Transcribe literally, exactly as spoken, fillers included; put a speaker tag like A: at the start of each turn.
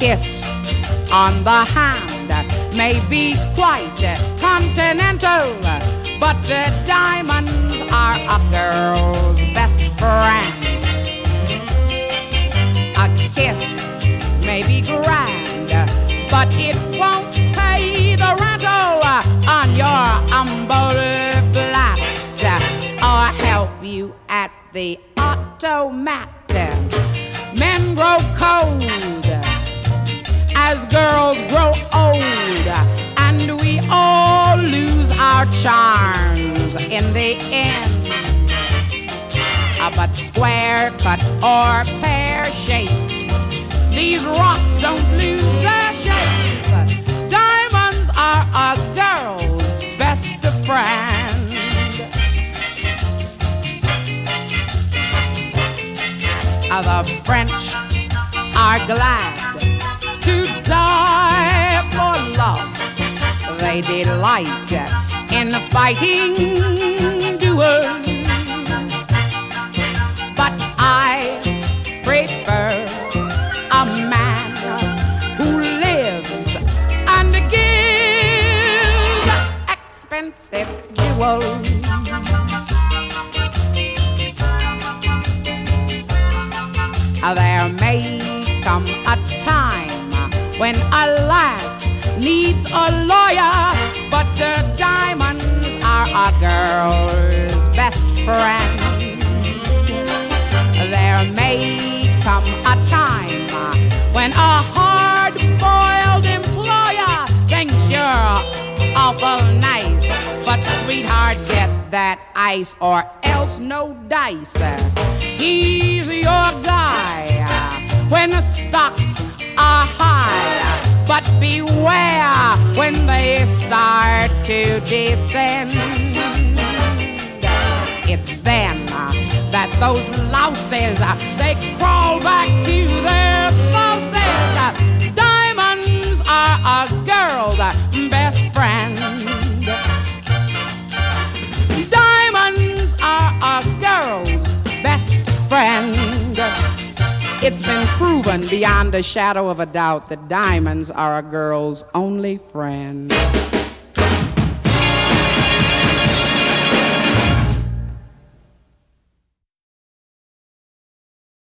A: kiss on the hand may be quite continental, but uh, diamonds are a girl's best friend. A kiss may be grand, but it won't pay the rental on your humble flat or help you at the automat. Men grow cold as girls grow old, and we all lose our charms in the end. Uh, but square cut or pear shape, these rocks don't lose their shape. Diamonds are a girl's best friend. Uh, the French are glad to die for love. They delight in fighting duels, but I prefer a man who lives and gives expensive jewels. There may come a time when a lass needs a lawyer, but the diamonds are a girl's best friend. There may come a time when a hard-boiled employer thinks you're awful nice, but sweetheart, get that ice or else no dice. He's your guy when the stocks are high, but beware when they start to descend. It's then that those louses, they crawl back to their spouses. Diamonds are a girl's best friend. Diamonds are a girl's best friend. It's been proven beyond a shadow of a doubt that diamonds are a girl's only friend.